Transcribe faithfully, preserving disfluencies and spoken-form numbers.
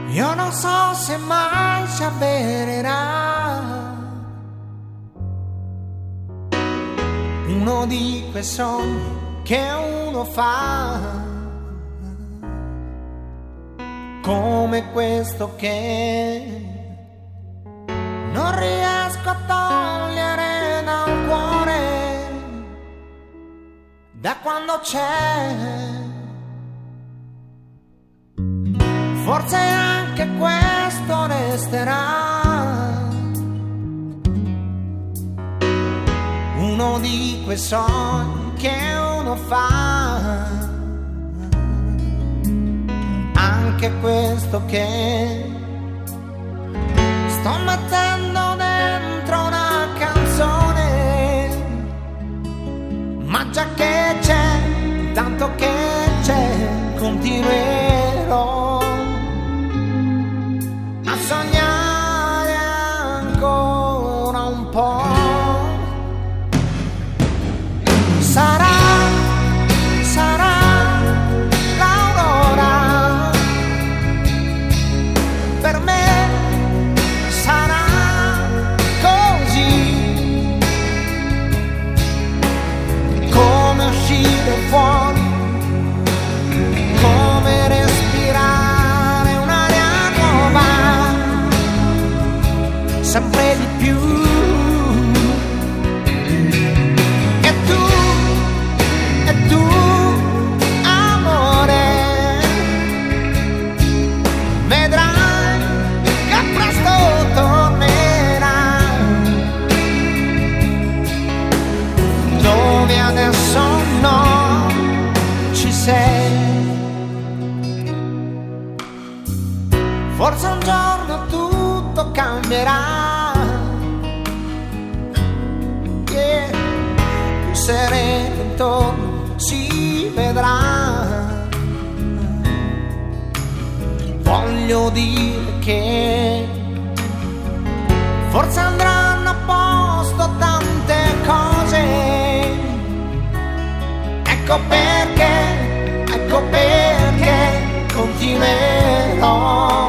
Io non so se mai si avvererà uno di quei sogni che uno fa, come questo che non riesco a togliere dal cuore da quando c'è. Forse anche questo resterà uno di quei sogni che uno fa, anche questo che sto mettendo dentro una canzone, ma già che c'è, tanto che c'è, continuerò a sognare ancora un po'. Sarà, sarà l'aurora, per me sarà così, come uscire fuori, come respirare un'aria nuova, sempre di più. E tu, e tu, amore, vedrai che presto tornerai, dove adesso no ci sei. Forse un giorno tutto cambierà, yeah. Più sereno intorno si vedrà. Voglio dire che forse andranno a posto tante cose. Ecco perché, ecco perché continuerò